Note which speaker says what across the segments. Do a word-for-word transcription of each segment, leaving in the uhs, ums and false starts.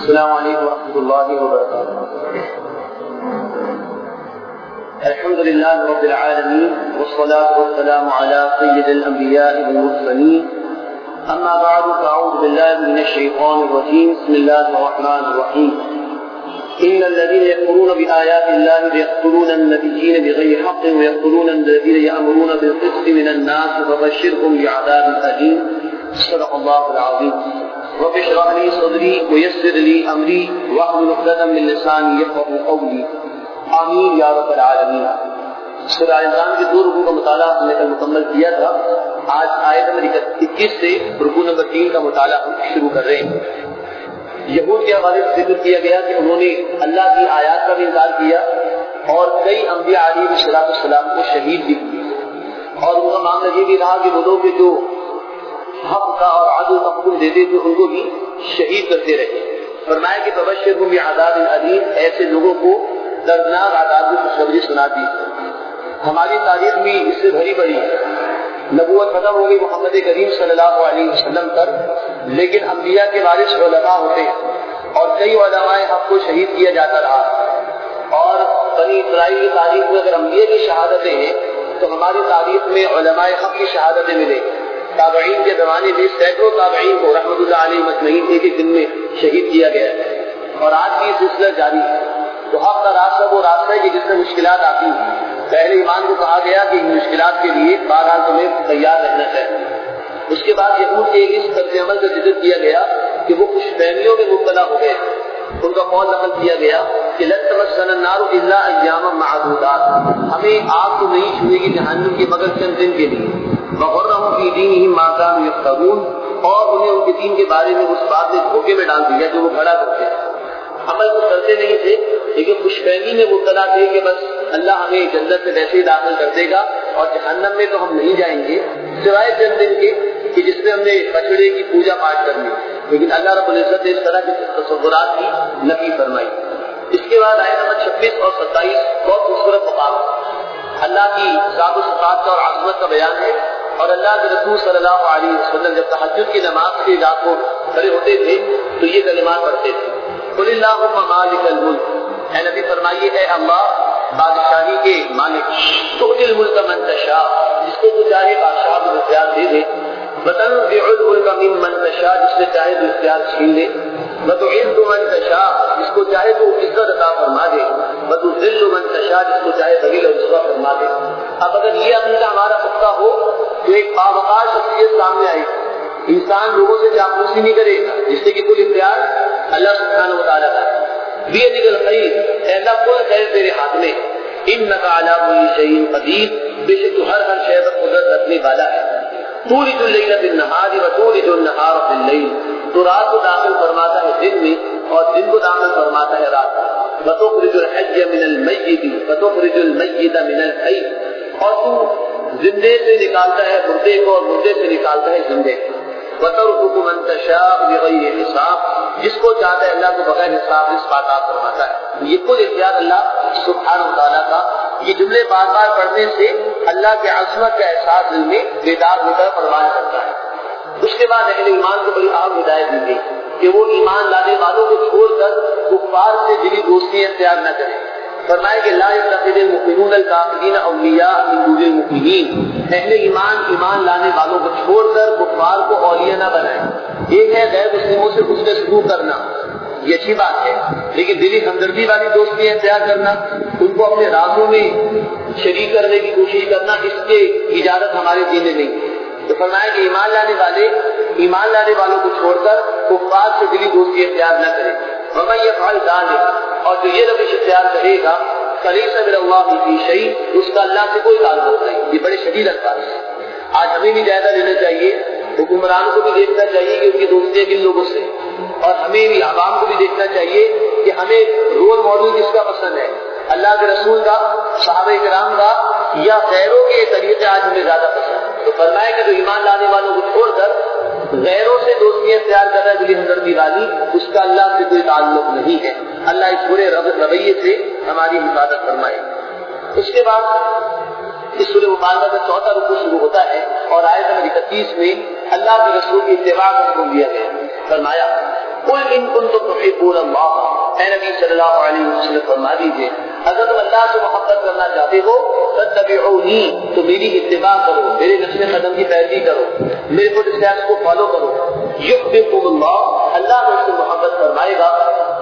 Speaker 1: السلام علیکم ورحمۃ اللہ وبرکاتہ. الحمد للہ رب العالمین والصلاة والسلام على سید الانبیاء والمرسلین. اما بعد فاعوذ باللہ من الشیطان الرجیم. بسم اللہ الرحمن الرحیم. ان الذين يكفرون بآيات الله ويقتلون النبيين بغير حق ويقتلون الذين يأمرون بالقسط من الناس فبشرهم بعذاب أليم. صدق الله العظيم. رب اشرح لي صدري ويسر لي أمري واحلل عقدة من لساني يفقهوا قولي. آمین یا رب العالمین. سورہ انعام کے دو رکوع کا مطالعہ ہم نے کل مکمل کیا تھا. آج آیت نمبر اکیس سے رکوع نمبر تین کا مطالعہ ہم شروع کر رہے ہیں. یہود کے حوالے سے ذکر کیا گیا کہ انہوں نے اللہ کی آیات کا بھی انکار کیا اور کئی انبیاء علیہ السلام کو شہید بھی کیا. اور ان کا معاملہ یہ بھی رہا کہ وہ لوگ جو حق کا اور عدل کا حکم دیتے تھے ان کو بھی شہید کرتے رہے. فرمایا کہ فبشرهم بعذاب الیم، ایسے لوگوں کو دردناک عذاب کی خوشخبری سناتی. ہماری تاریخ بھی اس سے بھری بھری ہے. نبوت ختم ہو گئی محمد کریم صلی اللہ علیہ وسلم پر، لیکن انبیاء کے وارث علماء ہوتے ہیں اور کئی علماء حق کو شہید کیا جاتا رہا. اور بنی اسرائیل کی تاریخ میں اگر انبیاء کی شہادتیں ہیں تو ہماری تاریخ میں علماء حق کی شہادتیں ملے. تابعین کے زمانے میں سینکڑوں تابعین کو رحمۃ اللہ علیہ مجمعین ایک ایک دن میں شہید کیا گیا ہے اور آج بھی یہ سلسلہ جاری ہے. تو حق کا راستہ وہ راستہ ہے کہ جس میں مشکلات آتی ہیں. پہلے ایمان کو کہا گیا کہ ان مشکلات کے لیے بہرحال تمہیں تیار رہنا چاہیے. اس کے بعد یہود کے اس طرز عمل کا ذکر کیا گیا کہ وہ خوش فہمیوں میں مبتلا ہو گئے. ان کا قول نقل کیا گیا کہ لن تمسنا النار الا ایاما معدودات، ہمیں آگ تو نہیں چھوئے گی جہنم کی مگر چند دن کے لیے. وغرهم فی دینہم ما کانوا یفترون، اور انہیں ان کے دین کے بارے میں اس بات نے دھوکے میں ڈال دیا جو وہ کھڑا کرتے ہیں. عمل تو کرتے نہیں تھے لیکن خوش فہمی میں مبتلا تھے کہ بس اللہ ہمیں جنت میں ویسے ہی داخل کر دے گا اور جہنم میں تو ہم نہیں جائیں گے سوائے چند دن کے کہ جس میں ہم نے بچڑے کی پوجا پاٹ کرنی. لیکن اللہ رب العزت نے اس طرح کے تصورات کی نفی فرمائی. اس کے بعد آیت نمبر چھبیس اور ستائیس بہت خوبصورت مقام اللہ کی ذات و صفات کا اور عظمت کا بیان ہے. اور اللہ کے رسول صلی اللہ علیہ وسلم جب تہجد کی نماز کے رات کو کھڑے ہوتے تھے تو یہ کلمات پڑھتے تھے. قل اللہم مالک الملک، اے نبی فرمائیے اے اللہ بادشاہی کے مالک، تؤتی الملک من تشاء، جس کو تو چاہے بادشاہ کو اختیار دے دے. وتنزع الملک ممن تشاء، جس سے چاہے تو اختیار چھین لے. وتعز من تشاء، جس کو چاہے تو عزت عطا فرما دے. وتذل من تشاء، جس کو چاہے ذلیل و رسوا فرما دے. اب اگر یہ عقیدہ ہمارا پختہ ہو تو ایک باوقار شخصیت سامنے آئی. انسان لوگوں سے چاپلوسی نہیں کرے گا جس سے کہ کوئی اختیار اللہ سبحانہ و تعالیٰ کا ہے. بیدک الخیر، اے اللہ کوئی خیر تیرے ہاتھ میں. انک علی کل شیء قدیر، بے شک تو ہر ہر شے پر قدرت رکھنے والا ہے. تولج اللیل فی النہار وتولج النہار فی اللیل، تو رات کو داخل فرماتا ہے دن میں اور دن کو داخل فرماتا ہے رات میں. وتخرج الحی من المیت وتخرج المیت من الحی، اور تو زندے سے نکالتا ہے مردے کو اور مردے سے نکالتا ہے زندے کو. وترزق من تشاء بغیر حساب، جس کو چاہتا ہے اللہ کو بغیر حساب رزق عطا فرماتا ہے. یہ کل اختیار اللہ سبحانہ و تعالیٰ کا. یہ جملے بار بار پڑھنے سے اللہ کے عظمت کا احساس دل میں بیدار ہو کر فرمایا کرتا ہے. اس کے بعد اہل ایمان کو بڑی اہم ہدایت دی گئی کہ وہ ایمان لانے والوں کو چھوڑ کر کفار سے دلی دوستی اختیار نہ کریں. فرمایا کہ لا يتخذ المؤمنون الکافرین اولیاء من دون المؤمنین، اہل ایمان ایمان لانے والوں کو چھوڑ کر کفار کو اولیاء نہ بنائیں. ایک ہے غیر مسلموں سے حسن سلوک کرنا، یہ اچھی بات ہے، لیکن دلی ہمدردی والی دوستی اختیار کرنا، ان کو اپنے رازوں میں شریک کرنے کی کوشش کرنا، اس کی اجازت ہمارے دین میں نہیں. تو فرمایا کہ ایمان لانے والے ایمان لانے والوں کو چھوڑ کر کفار سے دلی دوستی اختیار نہ کریں. ومن يفعل ذلك، اور جو یہ روش اختیار کرے گا فليس من الله في شيء، اس کا اللہ سے کوئی تعلق نہیں. یہ بڑے شدید الفاظ ہیں. آج ہمیں بھی جائزہ لینا چاہیے، حکمرانوں کو بھی دیکھنا چاہیے کہ ان کی دوستیاں کن لوگوں سے، اور ہمیں بھی عوام کو بھی دیکھنا چاہیے کہ ہمیں رول ماڈل کس کا پسند ہے، اللہ کے رسول کا، صحابہ کرام کا، یا غیروں کے طریقے آج ہمیں زیادہ پسند ہے. تو فرمایا کہ جو ایمان لانے والوں کو چھوڑ کر غیروں سے دوستیاں اختیار کر رہا ہے دلی ہمدردی والی، اس کا اللہ سے کوئی تعلق نہیں ہے. اللہ اس برے رویے سے ہماری حفاظت فرمائے. اس کے بعد اس سورہ مبارکہ کا چوتھا رکوع شروع ہوتا ہے اور آیت نمبر اکتیس میں اللہ کے رسول کی اتباع کا حکم دیا گیا. فرمایا قل ان کنتم تحبون اللہ، اے نبی صلی اللہ علیہ وسلم فرما دیجیے اگر تم اللہ سے محبت کرنا چاہتے ہو فاتبعونی، تو میری اتباع کرو، میرے نقش قدم کی پیروی کرو، میرے فٹ اسٹیپس کو فالو کرو، یحببکم اللہ، اللہ تم سے محبت فرمائے گا،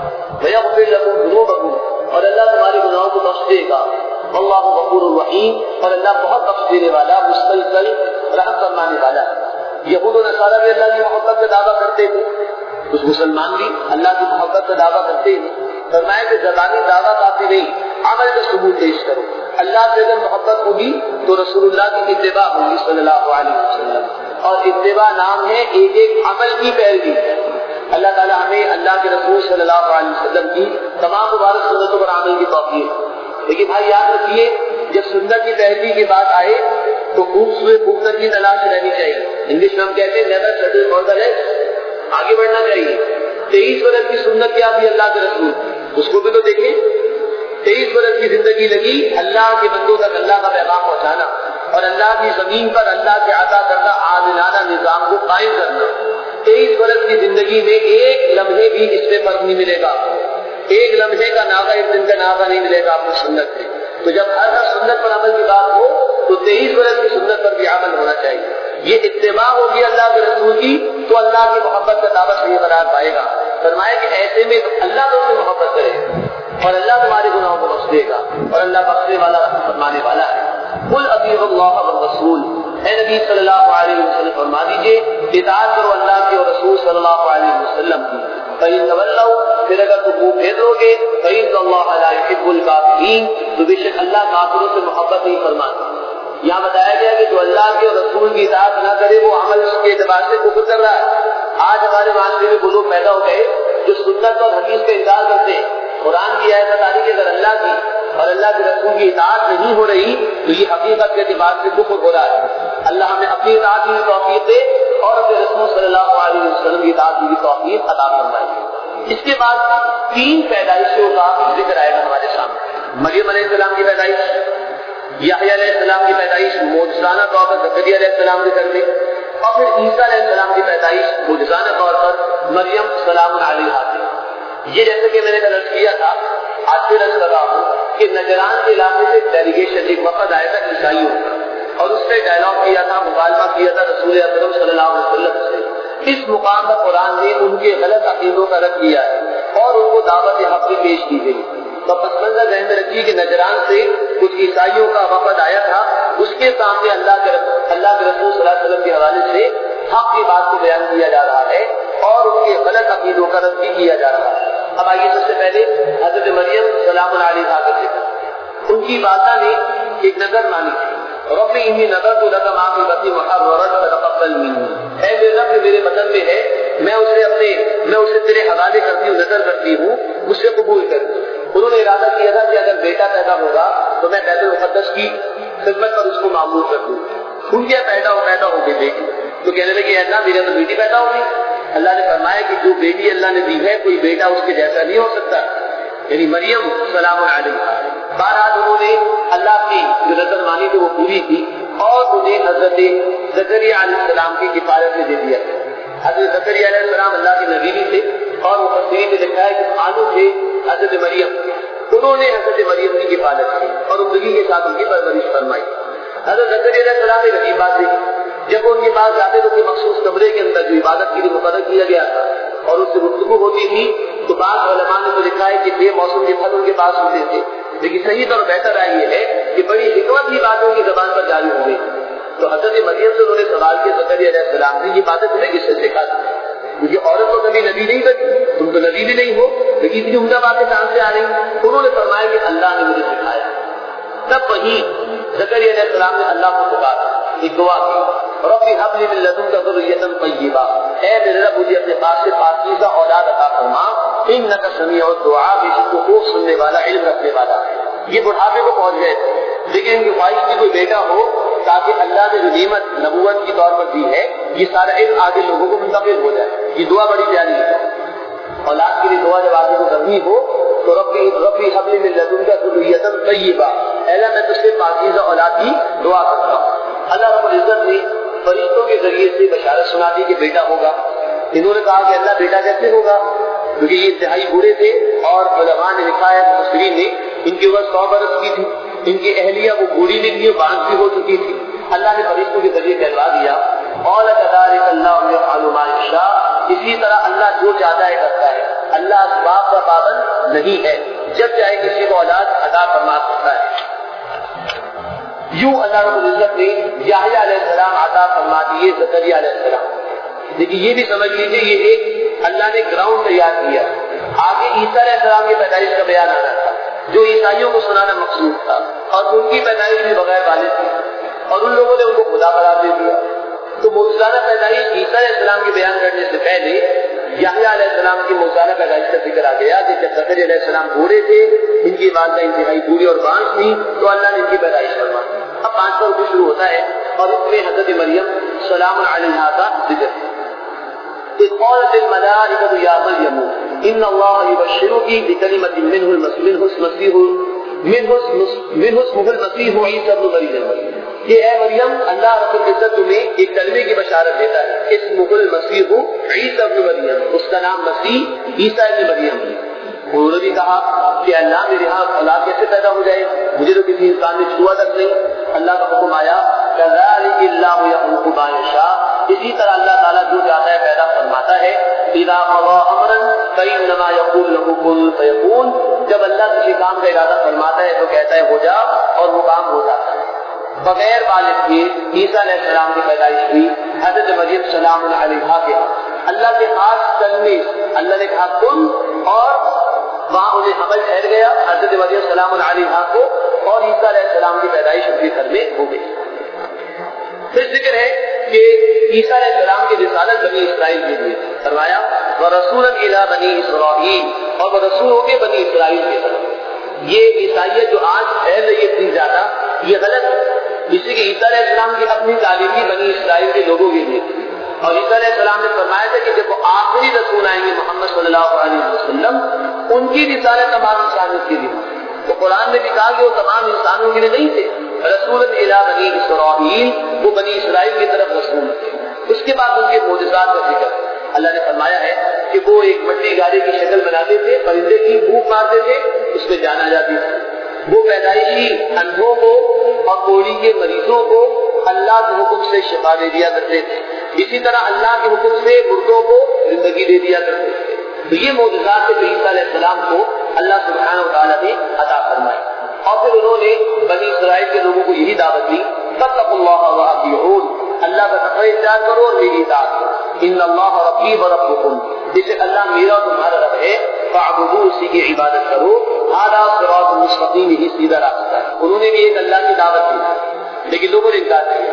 Speaker 1: ویغفر لکم ذنوبکم، اور اللہ تمہارے گناہوں کو بخش دے گا، اللہ غفور الرحیم، اور اللہ بہت بخش دینے والا، مسلسل رحم فرمانے والا ہے۔ یہود و نصارہ بھی اللہ کی محبت کا دعویٰ کرتے تھے، کچھ مسلمان بھی اللہ کی محبت کا دعویٰ کرتے ہیں، فرمایا کہ زبانی دعویٰ کافی نہیں، عمل کا ثبوت پیش کرو۔ اللہ سے اگر محبت ہوگی تو رسول اللہ کی اتباع ہوگی صلی اللہ علیہ وسلم، اور اتباع نام ہے ایک ایک عمل کی پیروی۔ اللہ تعالیٰ ہمیں اللہ کے رسول صلی اللہ علیہ وسلم کی تمام مبارک سنتوں پر عمل کی توفیق۔ لیکن بھائی یاد رکھیے، جب سنت کی پیروی کی بات آئے تو خوبصورت خوبصورت کی تلاش رہنی چاہیے۔ انگلش میں ہم کہتے ہیں never settle for the rest, آگے بڑھنا چاہیے۔ تیئیس برس کی سنت کیا بھی اللہ کے رسول، اس کو بھی تو دیکھیں، تیئیس برس کی زندگی لگی اللہ کے بندوں تک اللہ کا پیغام پہنچانا اور اللہ کی زمین پر اللہ سے عطا کرنا عادلانہ نظام کو قائم کرنا۔ تیئیس برس کی زندگی میں ایک لمحے بھی اس میں فرق نہیں ملے گا، ایک لمحے کا ناغہ ایک دن کا ناغہ نہیں ملے گا آپ کو سنت میں۔ تو جب ہر ہر سنت پر عمل کی بات ہو تو تیئیس برس کی سنت پر بھی عمل ہونا چاہیے۔ یہ اتباع ہوگی اللہ کے رسول کی تو اللہ کی محبت کا دعویٰ صحیح قرار پائے گا۔ فرمایا کہ ایسے میں اللہ تو سے محبت کرے اور اللہ تمہارے گناہوں کو بخش دے گا، اور اللہ بخشنے والا رحم فرمانے والا ہے۔ قل اطیعوا اللہ والرسول، اے نبی صلی اللہ علیہ وسلم فرما دیجیے اطاعت کرو اللہ کے اور رسول صلی اللہ علیہ وسلم کی۔ فإن تولوا، پھر اگر تم منہ پھیر لو گے، فإن اللہ لا يحب الکافرین، تو بے شک اللہ کافروں سے محبت نہیں فرماتا۔ یہاں بتایا گیا کہ جو اللہ کے اور رسول کی اطاعت نہ کرے وہ عمل اس کے اعتبار سے کفر کر رہا ہے۔ آج ہمارے معاشرے میں وہ لوگ پیدا ہو گئے جو سنت اور حدیث کا انکار کرتے ہیں۔ قرآن کی آیت بتا رہی کہ اگر اللہ کی اور اللہ کے رسول کی اطاعت نہیں ہو رہی تو یہ حقیقت کے اعتبار سے کفر ہو رہا ہے۔ اللہ ہمیں اپنی اطاعت کی توفیق دے اور اپنے رسول صلی اللہ علیہ وسلم کی اطاعت کی توفیق عطا فرمائے۔ اس کے بعد تین پیدائشوں کا ذکر آئے گا ہمارے سامنے۔ مریم علیہ السلام کی پیدائش، یحییٰ علیہ السلام کی پیدائش معجزانہ طور پر زکریا علیہ السلام کے گھر میں، اور پھر عیسیٰ علیہ السلام کی پیدائش معجزانہ طور پر مریم سلام علیہا سے۔ یہ جیسے کہ میں نے عرض کیا تھا، آج پھر عرض کر رہا ہوں کہ نجران کے علاقے سے ڈیلیگیشن ایک وفد آیا تھا عیسائیوں کا، اور اس سے ڈائلاگ کیا تھا، مکالمہ کیا تھا رسول اکرم صلی اللہ علیہ وسلم سے۔ اس مقام پر قرآن نے ان کے غلط عقیدوں کا رد کیا ہے اور ان کو دعوت حق بھی پیش کی گئی۔ تو پس منظر ذہن میں رکھیے کہ نجران سے کچھ عیسائیوں کا وفد آیا تھا، اس کے سامنے اللہ کے اللہ کے رسول صلی اللہ علیہ وسلم کے حوالے سے حق کی بات کو بیان کیا جا رہا ہے اور ان کے غلط عقیدوں کا رد بھی کیا جا رہا ہے۔ اب آئیے سب سے پہلے حضرت مریم سلام علیہا کا ذکر۔ ان کی والدہ نے ایک نظر مانی تھی، رب انی نذرت لک ما فی بطنی محررا فتقبل منی، اے میرے رب میرے بدن میں ہے، میں اسے اپنے میں اسے تیرے حوالے کرتی ہوں، نظر کرتی ہوں، مجھ سے قبول کر۔ انہوں نے ارادہ کیا تھا کہ اگر بیٹا پیدا ہوگا تو میں بیت المقدس کی خدمت پر اس کو معمور کر دوں۔ ان کے پیدا ہو پیدا ہو گئی بیٹی، تو کہنے لگے اللہ میرے تو بیٹی پیدا ہوگی۔ اللہ نے فرمایا کہ جو بیٹی اللہ نے دی ہے کوئی بیٹا اس کے جیسا نہیں ہو سکتا، یعنی مریم سلام علیہا۔ بہرحال انہوں نے اللہ کی جو نظر مانی تھی وہ پوری کی اور انہیں حضرت زکریا علیہ السلام کی کفالت میں دے دیا۔ حضرت زکریا علیہ السلام اللہ کے نبی بھی تھے اور مفسرین نے لکھا ہے کہ خالو تھے حضرت مریم، انہوں نے حضرت مریم کی کفالت کی اور زندگی کے ساتھ ان کی پرورش فرمائی۔ حضرت زکریا علیہ السلام ایک عجیب بات دیکھی، جب ان کے پاس جاتے تو مخصوص کمرے کے اندر جو عبادت کے لیے مقرر کیا گیا تھا اور اس سے گفتگو ہوتی تھی، تو بعض علماء نے تو لکھا ہے کہ بے موسم کے پھل ان کے پاس ہوتے تھے، لیکن صحیح اور بہتر رائے یہ ہے کہ بڑی حکمت کی باتوں کی زبان پر جاری ہو گئی۔ تو حضرت مریم سے انہوں نے سوال کیا زکریا علیہ السلام نے یہ باتیں تمہیں کس سے سکھا دی؟ کیونکہ عورت تو کبھی نبی نہیں بنی، تم تو نبی بھی نہیں ہو، لیکن اتنی عمدہ باتیں سامنے آ رہی۔ انہوں نے فرمایا کہ اللہ نے مجھے سکھایا۔ تب وہی زکریا علیہ السلام نے اللہ کو پکارا، ایک دعا کی، رب هب لي من لدنك ذرية طيبة، اے میرے رب مجھے اپنے پاس سے پاکیزہ اولاد عطا فرما، انك سمیع الدعاء، بے شک تو خوب سننے والا علم رکھنے والا ہے۔ یہ بڑھاپے کو پہنچ گئے تھے، لیکن ان کی خواہش کی کوئی بیٹا ہو تاکہ اللہ نے جو نعمت نبوت کی طور پر دی ہے یہ سارا علم آگے لوگوں کو منتقل ہو جائے۔ یہ دعا بڑی پیاری ہے۔ اولاد کے لیے دعا جب آگے کو کرنی ہو تو ربی ربی حب لی من لدنک ذریۃ طیبہ، اے اللہ میں تجھ سے پاکیزہ اولاد کی دعا کرتا ہوں۔ اللہ رب العزت نے فرشتوں کے ذریعے سے بشارت سنا دی کہ بیٹا ہوگا، انہوں نے کہا کہ اللہ بیٹا کیسے ہوگا، کیونکہ یہ انتہائی بوڑھے تھے اور علماء نے لکھا ہے مفسرین نے ان کی عمر سو برس کی تھی، ان کی اہلیہ وہ بوڑھی بھی تھی، بانج بھی ہو چکی تھی. اللہ نے فرشتوں کے ذریعے کہلوا دیا اور كذلك اللہ يفعل ما يشاء، اسی طرح اللہ جو چاہتا ہے کرتا ہے. اللہ اسباب کا پابند نہیں ہے، جب چاہے کسی کو اولاد عطا فرما سکتا ہے. یوں اللہ رب العزت نے یحییٰ علیہ السلام عطا فرما دیے زکریا علیہ السلام. لیکن یہ بھی سمجھ لیجیے یہ ایک اللہ نے گراؤنڈ تیار کیا. آگے عیسیٰ علیہ السلام کی پیدائش کا بیان آنا تھا جو عیسائیوں کو سنانا مقصود تھا، اور ان کی پیدائش بھی بغیر والد تھی اور ان لوگوں نے ان کو خدا قرار دے دیا. تو موجودہ پیدائش عیسیٰ علیہ السلام کے بیان کرنے سے پہلے یحییٰ علیہ السلام کی موجودہ پیدائش کا ذکر آ گیا کہ جب زکریا علیہ السلام بوڑھے تھے، ان کی والدہ انتہائی بوڑھی اور بانج تھی، تو اللہ نے ان کی پیدائش کروا. اب پانچ سو روپئے شروع ہوتا ہے اور اس میں حضرت مریم سلام علیہا کا ذکر ہے. إذ قالت الملائكة يا مريم إن الله يبشرك بكلمة منه منه المسيح منه اسمه المسيح عيسى ابن مريم. کہ اے مریم اللہ رب العزت تمہیں ایک کلمے کی بشارت دیتا ہے، اسمہ المسیح عیسی ابن مریم، اس کا نام مسیح عیسیٰ ابن مریم. انہوں نے بھی کہا کہ اللہ میرے ہاں اولاد کیسے پیدا ہو جائے، مجھے تو کسی انسان نے چھوا تک نہیں. اللہ کا حکم آیا كذلك اللہ يخلق ما يشاء، اسی طرح اللہ تعالیٰ جو چاہتا ہے پیدا فرماتا ہے. اذا قضى امرا فانما يقول له كن فيكون، جب اللہ کسی کام کا ارادہ فرماتا ہے تو کہتا ہے ہو جا اور وہ کام ہو جاتا ہے. بغیر والد کے عیسیٰ علیہ السلام کی پیدائش ہوئی حضرت مریم سلام علیہا کے اللہ کے خاص کلمے، اللہ نے کہا کن اور وہاں انہیں حمل ٹھہر گیا حضرت مریم سلام علیہا کو، اور عیسیٰ علیہ السلام کی پیدائش ان کے گھر میں ہو گئی. پھر ذکر ہے کہ عیسیٰ علیہ السلام کی رسالت بنی اسرائیل کے لیے فرمایا وَرَسُولًا إِلَىٰ بَنِي إِسْرَائِيلَ، اور وہ رسول ہو کے بنی اسرائیل کی طرف. یہ عیسائیت جو آج پھیل رہی ہے اتنی زیادہ، یہ غلط ہے. اسی کے عیسیٰ علیہ السلام کی اپنی تعلیم بھی بنی اسرائیل کے لوگوں کے لیے، اور عیسیٰ علیہ السلام نے فرمایا تھا کہ جب وہ آخری رسول آئیں گے محمد صلی اللہ علیہ وسلم، ان کی رسالت تمام انسانوں کے لیے. تو قرآن نے بھی کہا کہ وہ تمام انسانوں کے لیے نہیں تھے، رسول الی بنی اسرائیل، وہ بنی اسرائیل کی طرف رسول تھے. اس کے بعد ان کے معجزات کا ذکر اللہ نے فرمایا ہے کہ وہ ایک مٹی گاڑی کی شکل بناتے تھے، پرندے کی بھوک مارتے تھے، اس میں جان آ جاتی تھی. وہ پیدائشی اندھوں کو اور کوڑی کے مریضوں کو اللہ کے حکم سے شفا دے دیا کرتے تھے. اسی طرح اللہ کے حکم سے مردوں کو زندگی دے دیا کرتے تھے. تو یہ معجزات سے عیسیٰ علیہ السلام کو اللہ سبحانہ وتعالیٰ نے عطا فرمائی. اور پھر انہوں نے بنی اسرائیل کے لوگوں کو یہی دعوت دی فاتقوا اللہ واطیعون، اللہ کا تقوی اختیار کرو اور میری اطاعت کرو. ان اللہ ربی وربکم، جیسے اللہ میرا اور تمہارا رب ہے، فاعبدوہ، اسی کی عبادت کرو. ھذا صراط مستقیم، ہی سیدھا راستہ ہے. انہوں نے بھی ایک اللہ کی دعوت دی لیکن لوگوں نے انکار کیا.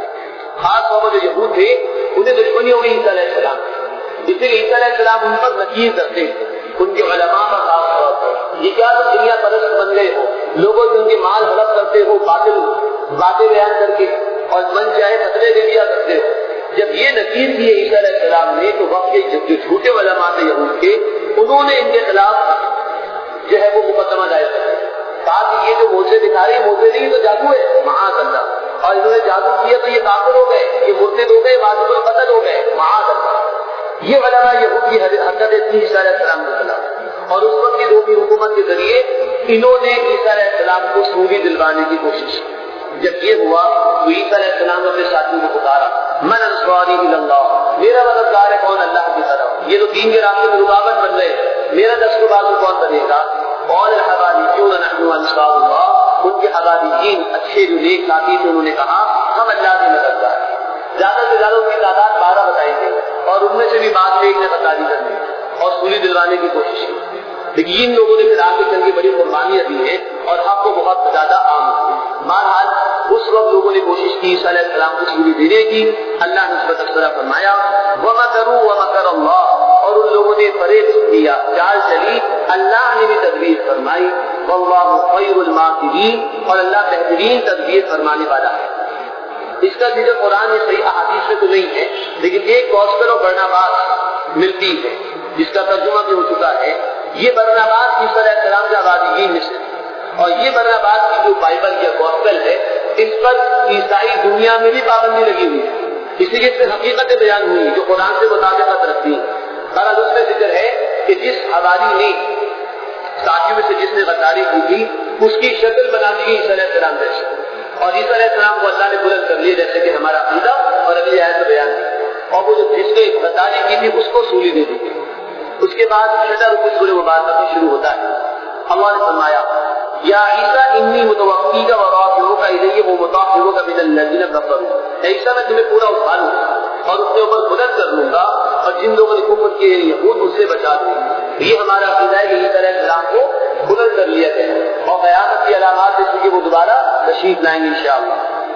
Speaker 1: خاص طور پر جو یہود تھے انہیں دشمنی ہو گئی عیسیٰ علیہ السلام، اس لیے عیسیٰ علیہ السلام ان پر نکیر کرتے ہیں. ان کے علماء کا خاص طور پر یہ کیا تم دنیا پرست بن گئے ہو، لوگوں سے ان کے مال ہڑپ کرتے ہو، باطل باتیں بیان کر کے اور من چاہے فتوے دے دیا کرتے ہو. جب یہ نکیر کیے عیسیٰ علیہ السلام نے تو وقت کے جو جھوٹے علماء تھے یہود کے، انہوں نے ان کے خلاف جو ہے وہ مقدمہ دائر کیا. کہا کہ یہ جو موزے دکھا رہے ہیں موزے نہیں تو جادو ہے، معاذ اللہ. اور انہوں نے جادو کیا تو یہ کافر ہو گئے، یہ مرتد ہو گئے، معصوم القتل ہو گئے، معاذ اللہ. یہ علماء یہود کی حرکت تھی عیسیٰ علیہ السلام کے خلاف. اور اس وقت کی رومی حکومت کے ذریعے انہوں نے عیسیٰ علیہ السلام کو سوری دلوانے کی کوشش کی. جب یہ ہوا تو عیسیٰ علیہ السلام نے اپنے ساتھیوں کو پکارا من انصاری الی اللہ، میرا مددگار ہے کون اللہ کی طرف. یہ تو دین کے راستے میں رکاوٹ بن رہے، میرا دست بازو کون بنے گا. قال الحواریون نحن انصار اللہ، ان کے حواریین اچھے جو نیک ساتھی تھے انہوں نے کہا ہم اللہ کے مددگار ہیں. زیادہ سے زیادہ ان کی تعداد بارہ بتائی گئی اور ان میں سے بھی بعد میں ایک نے بتائی کرنی اور سولی دلوانے کی کوشش کی. لیکن ان لوگوں نے پھر آگے چل کے بڑی قربانیاں دی ہیں اور حق کو بہت زیادہ عام ہوئی. بہرحال اس وقت لوگوں نے کوشش کی عیسیٰ علیہ السلام کو سولی دینے کی. اللہ نے اس پر تبصرہ فرمایا وَمَكَرُوا وَمَكَرَ اللَّهُ، اور ان لوگوں نے فریب کیا، چال چلی، اللہ نے بھی تدبیر فرمائی. وَاللَّهُ خَيْرُ الْمَاكِرِينَ، اور اللہ بہترین تدبیر فرمانے والا ہے. اس کا ذکر قرآن میں صحیح احادیث میں تو نہیں ہے، لیکن ایک گوسپل اور برناباس ملتی ہے جس کا ترجمہ بھی ہو چکا ہے. یہ برناباس عیسیٰ علیہ السلام کے حواریین میں سے، اور یہ برناباس کی جو بائبل یا گوسپل ہے اس پر عیسائی دنیا میں بھی پابندی لگی ہوئی ہے اسی لیے اس میں حقیقتیں بیان ہوئی جو قرآن سے مطابقت رکھتی ہیں. بہرحال اس میں ذکر ہے کہ جس حواری نے ساتھیوں میں سے جس نے غداری کی تھی اس کی شکل بنا دی گئی عیسیٰ علیہ السلام جیسے, اور عیسیٰ علیہ السلام کو اللہ نے بلند کر لیا جیسے کہ ہمارا عقیدہ اور اگلی آیت میں بیان کی, اور وہ جس نے غداری کی تھی اس کو سولی دے دی. اس کے بعد چھٹا رکوع سورہ مبارکہ شروع ہوتا ہے. اللہ نے فرمایا یا عیسیٰ انی متوفیک و رافعک الی و مطہرک من الذین کفروا, عیسیٰ میں تمہیں پورا اٹھا لوں گا اور اس کے اوپر بلند کر لوں گا, اور جن لوگوں نے کفر کیے یہود اس سے بچا دیں. یہ ہمارا عقیدہ ہے کہ عیسیٰ علیہ السلام کو بلند کر لیا گیا اور قیامت کی علامات اس لیے وہ دوبارہ تشریف لائیں گے انشاءاللہ.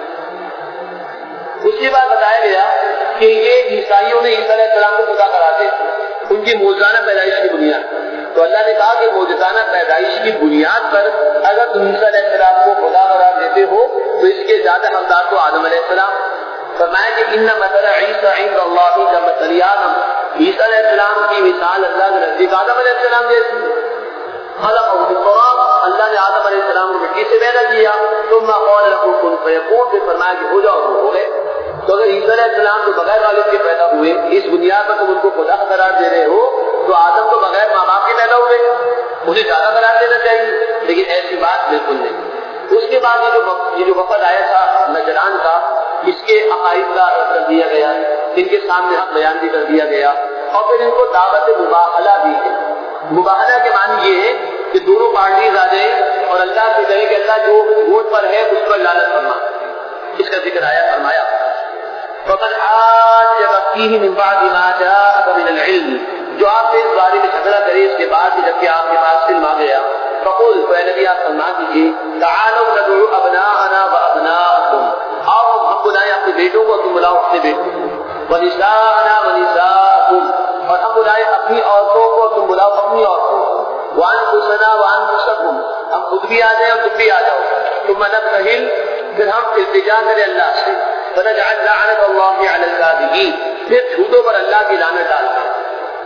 Speaker 1: اس کے بعد بتایا گیا کہ یہ عیسائیوں نے عیسیٰ علیہ السلام کو خدا قرار دے ان کی موجزانہ پیدائش کی بنیاد. تو اللہ نے کہا کہ موجزانہ پیدائش کی بنیاد پر اگر تم عیسیٰ علیہ السلام کو خدا قرار دیتے ہو تو اس کے زیادہ حقدار تو آدم علیہ السلام. فرمایا کہ ان مثل عیسیٰ عند اللہ کمثل آدم, عیسیٰ علیہ السلام کی مثال اللہ کے نزدیک آدم علیہ السلام جیسی. خلقہ من تراب, اللہ نے آدم علیہ السلام کو مٹی سے پیدا کیا, ثم قال له کن فیکون, پھر فرمایا کہ ہو جاؤ وہ ہو گئے. تو اگر عیسیٰ علیہ السلام تو بغیر والد کے پیدا ہوئے, اس بنیاد پر تم ان کو خدا قرار دے رہے ہو, تو آدم تو بغیر ماں باپ کے پیدا ہوئے, انہیں زیادہ قرار دینا چاہیے. لیکن ایسی بات بالکل نہیں. اس کے بعد یہ جو یہ جو وفد آیا تھا نجران کا, اس کے عقائد کا کر دیا گیا, ان کے سامنے حق بیان بھی کر دیا گیا, اور پھر ان کو دعوت مباہلہ دی گئی. مباہلہ کے معنی یہ ہے کہ دونوں پارٹیز آ جائیں اور اللہ سے کہے کہ اللہ جو ووٹ پر ہے اس پر لعنت فرما. اس کا ذکر آیا فرمایا فقد حاجك فيه من بعد ما جاءك من العلم, جو آپ سے اس بارے میں جھگڑا کرے اس کے بعد جبکہ آپ کے پاس علم آ گیا. فقل, تو اے نبی آپ فرما دیجیے تعالوا ندعو ابناءنا وابناءکم, آؤ ہم بلائیں اپنے بیٹوں کو, تم بلاؤ اپنے بیٹوں, ونساءنا ونساءکم, اور ہم بلائیں اپنی عورتوں کو, تم بلاؤ اپنی عورتوں کو, وانفسنا وانفسکم, ہم خود بھی آ جائیں اور تم بھی آ جاؤ. ثم نبتهل, پھر ہم التجا کریں اللہ سے, فنجعل لعنت اللہ علی الکاذبین, پھر جھوٹوں پر اللہ کی لعنت ڈالتے ہیں.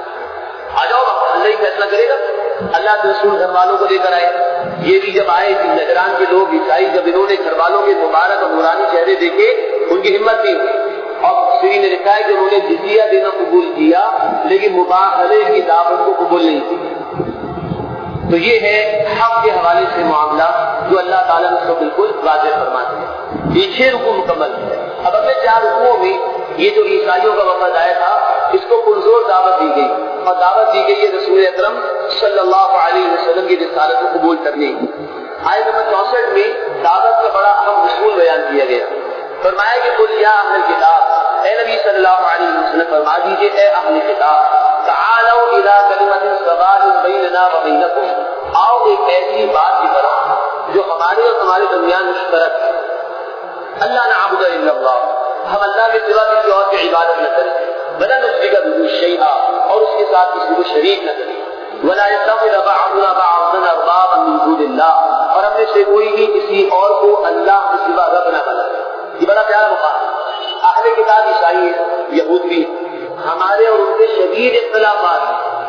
Speaker 1: آ جاؤ, اللہ ہی فیصلہ کرے گا. اللہ کے رسول گھر والوں کو لے کر آئے. یہ بھی جب آئے نجران کے لوگ عیسائی, جب انہوں نے گھر والوں کے مبارک اور نورانی چہرے دیکھے ان کی ہمت نہیں ہوئی, اور سری نے لکھا ہے کہ انہوں نے جزیہ دینا قبول کیا لیکن مباہلے کی دعوت کو قبول نہیں کی. تو یہ ہے حق کے حوالے سے معاملہ جو اللہ تعالیٰ نے اس کو بالکل واضح فرماتے ہیں. یہ چھ رکوع مکمل ہے. اب اپنے چار رکوعوں میں یہ جو عیسائیوں کا وفد آیا تھا اس کو پرزور دعوت دی گئی, اور دعوت دی گئی ہے رسول اکرم صلی اللہ علیہ وسلم کی رسالت کو قبول کرنے کی. آیت نمبر چونسٹھ میں دعوت کا بڑا اہم اصول بیان کیا گیا. فرمایا کہ قل یا اہل کتاب, اے نبی صلی اللہ علیہ وسلم فرما دیجیے اے اہل کتاب, تعالوا الى کلمۃ سواء بیننا وبینکم, آؤ ایک ایسی بات کی طرف جو ہمارے اور تمہارے درمیان مشترک ہے. اللہ نعبد الا اللہ, ہم اللہ کے سوا کسی اور کی عبادت نہ کریں, ولا نشرک به شیئا, اور اس کے ساتھ کسی کو شریک نہ کریں, ولا يتخذ بعضنا بعضا اربابا من دون اللہ, اور ہم میں سے کوئی بھی کسی اور کو اللہ کے سوا رب نہ بنائے. یہ بڑا پیارا مقام ہے. اہل کتاب عیسائی یہود بھی ہمارے اور ان کے شدید اختلافات,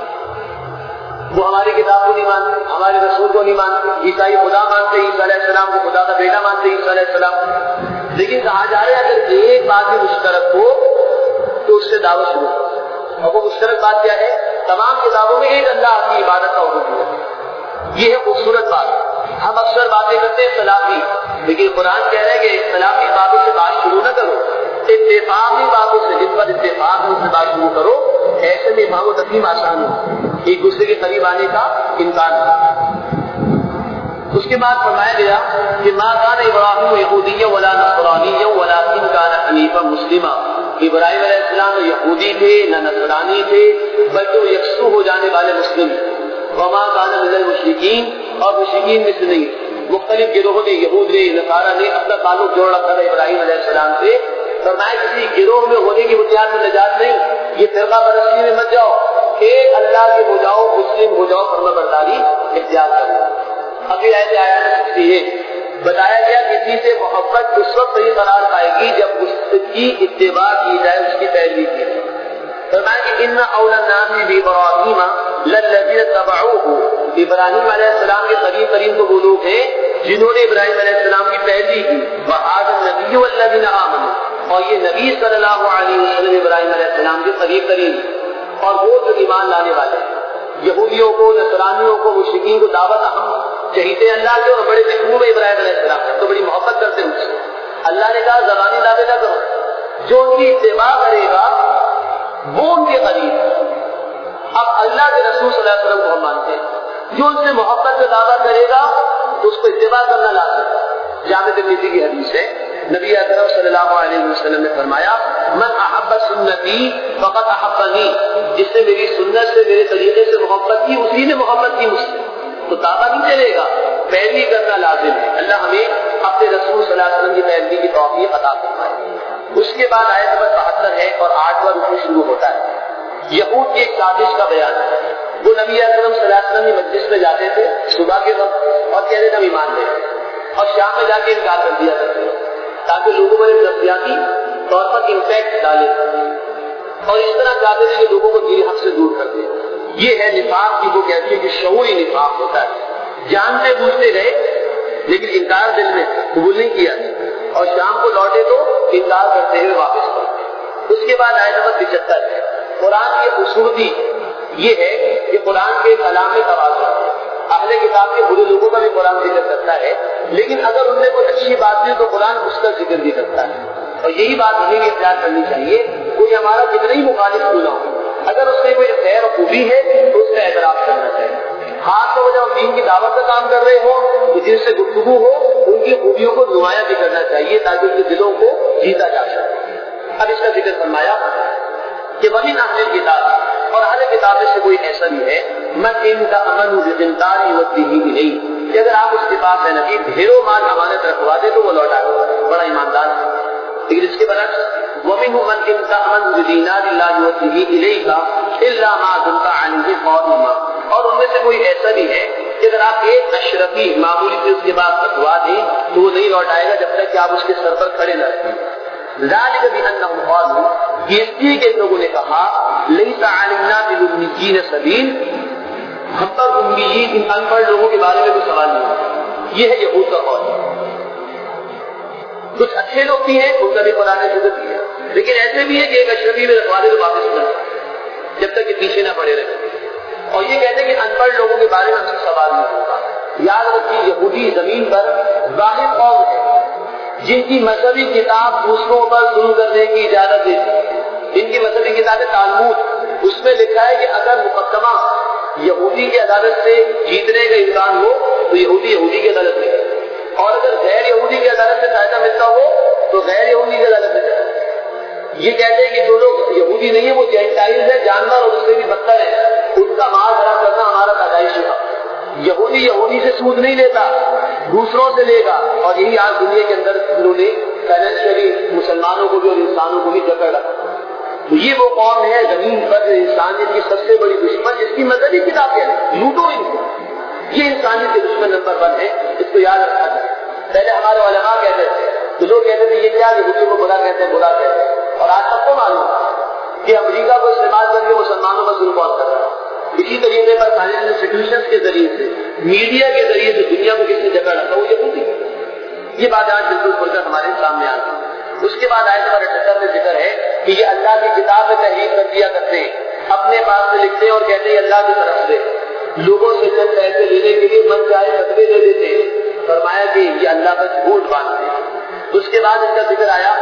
Speaker 1: وہ ہماری کتاب کو نہیں مانتے, ہمارے رسول کو نہیں مانتے. عیسائی خدا مانتے, عیسیٰ علیہ السلام کو خدا کا بیٹا مانتے, عیسیٰ علیہ السلام. لیکن کہا جا رہا ہے اگر ایک بات بھی مشترک ہو تو اس سے دعوت شروع ہو, اور وہ مشترک بات کیا ہے؟ تمام کتابوں میں ایک اللہ کی عبادت کا حکم دیا. یہ ہے خوبصورت بات. ہم اکثر باتیں کرتے ہیں اختلافی, لیکن قرآن کہہ رہے ہیں کہ اختلافی باتوں سے بات شروع نہ کرو, اتفاقی باتوں سے جن پر اتفاق ہے اس سے بات شروع کرو. ایسے میں بھاگ و تقسیم آسان ہو, ایک دوسرے کے قریب آنے کا امکان ہے. اس کے بعد فرمایا گیا کہ ما کان ابراہیم یہودی ولا نصرانی ولکن کان حنیفا مسلما, ابراہیم علیہ السلام نہ یہودی تھے نہ نصرانی تھے بلکہ وہ یکسو ہو جانے والے مسلم. وما کان من المشرکین, اور مشرکین میں سے نہیں. مختلف گروہوں نے, یہود نے, نصارہ نے اپنا تعلق جوڑ رکھا تھا ابراہیم علیہ السلام سے. فرمایا کسی گروہ میں ہونے کی بنیاد میں نجات نہیں, یہ فرقہ پرستی میں مت جاؤ, ایک اللہ کے ہو جاؤ, مسلم ہو جاؤ, فرما برداری اختیار کرو. ابھی ایسے آیا سکتی ہے, بتایا گیا کسی سے محبت اس وقت صحیح قرار پائے گی جب اس کی اتباع کی جائے, اس کی پیروی کی جائے. فرمایا کہ ان اول الناس بابراہیم للذین اتبعوه, ابراہیم علیہ السلام کے قریب قریب تو وہ لوگ ہیں جنہوں نے ابراہیم علیہ السلام کی پیروی کی. وهذا النبی والذین آمنوا, اور یہ نبی صلی اللہ علیہ وسلم ابراہیم علیہ السلام کے قریب قریب اور وہ جو ایمان لانے والے ہیں، یہودیوں کو، نصرانیوں کو، مشرکین کو دعوت ہم چہیتے اللہ کے اور بڑے محبوب ابراہیم علیہ السلام تو بڑی محبت کرتے ہیں. اللہ نے کہا زبانی دعوے نہ کرو، جو ان کی اتباع کرے گا وہ ان کے قریب. اب اللہ کے رسول صلی اللہ علیہ وسلم کو ہم مانتے ہیں، جو ان سے محبت کا دعویٰ کرے گا تو اس کو اتباع کرنا لازم ہے. جامع ترمذی کی حدیث ہے، نبی اکرم صلی اللہ علیہ وسلم نے فرمایا من احب سنتی فقط احبنی، جس نے میری سنت سے، میرے طریقے سے محبت کی اسی نے محبت کی مجھ سے. تو دعویٰ نہیں چلے گا، پیروی کرنا لازم ہے. اللہ ہمیں اپنے رسول صلی اللہ علیہ وسلم کی پیروی کی توفیق عطا فرمائے. اس کے بعد آیت نمبر بہتر ہے اور آٹھواں رکوع شروع ہوتا ہے. یہود کی ایک سازش کا بیان ہے. وہ نبی اکرم صلی اللہ علیہ وسلم کی مجلس میں جاتے تھے صبح کے وقت اور کہتے تھے ہم ایمان لے، اور شام میں جا کے انکار کر دیا کرتے تاکہ لوگوں پر نفسیاتی طور پر امپیکٹ ڈالے، اور اس طرح چاہتے تھے کہ لوگوں کو دین حق سے دور کر دے. یہ ہے نفاق کی وہ کہتی ہے کہ شعوری نفاق ہوتا ہے. جانتے بوجھتے گئے لیکن انکار دل میں قبول نہیں کیا، اور شام کو لوٹے تو انکار کرتے ہوئے واپس پڑتے. اس کے بعد آیت نمبر پچہتر ہے. قرآن کی خوبصورتی یہ ہے کہ قرآن کے کلام میں توازن ہے. اہل کتاب کے برے لوگوں کا بھی قرآن ذکر کرتا ہے، لیکن اگر ان میں کوئی اچھی بات ہے تو قرآن اس کا ذکر بھی کرتا ہے. اور یہی بات ہمیں بھی اختیار کرنی چاہیے. کوئی ہمارا کتنا ہی مخالف کیوں نہ ہو، اگر اس میں کوئی خیر خوبی ہے تو اس کا اعتراف کرنا چاہیے. خاص طور پر جب ہم دین کی دعوت کا کام کر رہے ہوں تو جن سے گفتگو ہو ان کی خوبیوں کو نمایاں بھی کرنا چاہیے تاکہ ان کے دلوں کو جیتا جا سکے. اب اس کا ذکر فرمایا کہ ومن اہل الکتاب، اور اہل کتاب میں سے کوئی ایسا بھی ہے من ان تأمن بقنطار یؤدیہ الیہ، کہ اگر آپ اس کے پاس ہے نبی ڈھیروں مال امانت رکھوا دے تو وہ لوٹا دے، بڑا ایماندار ہے. لیکن اس کے برعکس ومنهم من ان تأمن بدینار لا یؤدیہ الیہ الا ما دمت علیہ قائما، اور ان میں سے کوئی ایسا بھی ہے کہ اگر آپ ایک اشرفی معمولی سے اس کے بعد رکھوا دیں تو وہ نہیں لوٹائے گا جب تک کہ آپ اس کے سر پر کھڑے نہ رہیں. ذالک بانہم قالوا، یہ اس لیے کہ لوگوں نے کہا لیس علینا بالامیین سبیل، ہم پر امیین ان ان پڑھ لوگوں کے بارے میں کوئی سوال نہیں. یہ ہے یہود کا قول. کچھ اچھے لوگ بھی ہیں ان کا بھی قرآن نے ذکر کیا، لیکن ایسے بھی ہے کہ ایک اشرفی میں رکھوا دے تو واپس نہ جب تک کہ پیچھے نہ پڑے رہے. اور یہ کہتے ہیں کہ ان پڑھ لوگوں کے بارے میں ہم سے سوال نہیں ہوگا. یاد رکھیے یہودی زمین پر واحد قوم ہے جن کی مذہبی کتاب دوسروں پر ظلم کرنے کی اجازت دیتی ہے. ان کی مذہبی کتاب تالمود، اس میں لکھا ہے کہ اگر مقدمہ یہودی کی عدالت سے جیتنے کا امکان ہو تو یہودی یہودی کی عدالت میں، اور اگر غیر یہودی کی عدالت سے فائدہ ملتا ہو تو غیر یہودی کی عدالت میں جائے. یہ کہتے ہیں کہ جو لوگ یہودی نہیں ہے وہ جینٹائل ہے، جانور اور اس سے بھی بدتر ہے، ان کا مال حرام کرنا ہمارا پیدائشی حق. یہودی یہودی سے سود نہیں لیتا، دوسروں سے لے گا. اور یہی آج دنیا کے اندر انہوں نے فائنینشلی مسلمانوں کو بھی اور انسانوں کو بھی جکڑ رکھا. تو یہ وہ قوم ہے زمین پر انسانیت کی سب سے بڑی دشمن، جس کی مذہبی کتاب ہے لوٹو ان کو. یہ انسانیت کے دشمن نمبر ون ہے، اس کو یاد رکھنا چاہیے. پہلے ہمارے علماء کہتے تھے تو لوگ کہتے تھے یہ کیا یہودیوں کو برا کہتے ہیں برا کہتے ہیں، اور آج سب کو معلوم کہ امریکہ کو استعمال کر کے مسلمانوں پر ظلم کون کر رہا ہے. اسی طریقے پر فائنینشل انسٹیٹیوشنز کے ذریعے سے، میڈیا کے ذریعے سے دنیا کو کس نے جکڑ رکھا وہ یہودی. یہ بات آج بالکل کھل کر ہمارے سامنے آ گئی. اس کے بعد آیت نمبر اٹھہتر میں ذکر ہے کہ یہ اللہ کی کتاب میں تحریر کر دیا کرتے ہیں، اپنے پاس سے لکھتے ہیں اور کہتے ہیں اللہ کی طرف سے، لوگوں سے چند پیسے لینے کے لیے من چاہے فتوے دے دیتے ہیں. فرمایا کہ یہ اللہ پر جھوٹ باندھتے ہیں. اس کے بعد اس کا ذکر آیا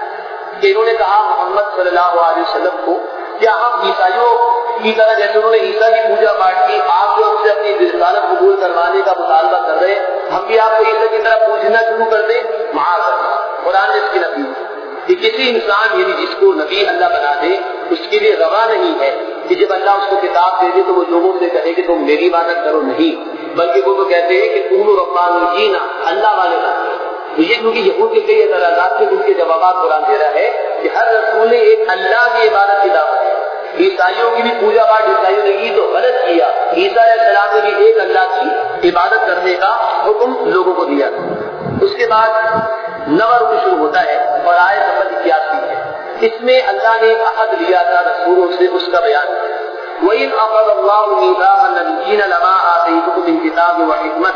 Speaker 1: کہ انہوں نے کہا محمد صلی اللہ علیہ وسلم کو کیا ہم عیسائیوں کی طرح جیسے انہوں نے عیسیٰ کی پوجا پاٹ کی، آپ جو ہم سے اپنی رسالت قبول کروانے کا مطالبہ کر رہے ہیں، ہم بھی آپ کو عیسیٰ کی طرح پوجنا شروع کر دیں؟ معاذ اللہ، قرآن نے اس کی نفی کہ کسی انسان یعنی جس کو نبی اللہ بنا دے اس کے لیے روا نہیں ہے کہ جب اللہ اس کو کتاب دے دے تو وہ لوگوں سے کہے کہ تم میری عبادت کرو، نہیں، بلکہ وہ تو کہتے ہیں کہ تم ربان الجینا، اللہ والے بنتے. تو یہ کیونکہ یہود کے کئی اعتراضات سے ان کے جوابات قرآن دے رہا ہے کہ ہر رسول نے ایک اللہ کی عبادت کی دعوت دی. عیسائیوں کی بھی پوجا پاٹ عیسائیوں نے کی تو غلط کیا، عیسیٰ علیہ السلام نے بھی ایک اللہ کی عبادت کرنے کا حکم لوگوں کو دیا. اس کے بعد نور شروع ہوتا ہے اور آیت نمبر اکیاسی ہے. اس میں اللہ نے عہد لیا تھا رسولوں سے، اس کا بیان ہے. وَإِذْ أَخَذَ اللَّهُ مِيثَاقَ النَّبِيِّينَ لَمَا آتَيْتُكُم مِّن كِتَابٍ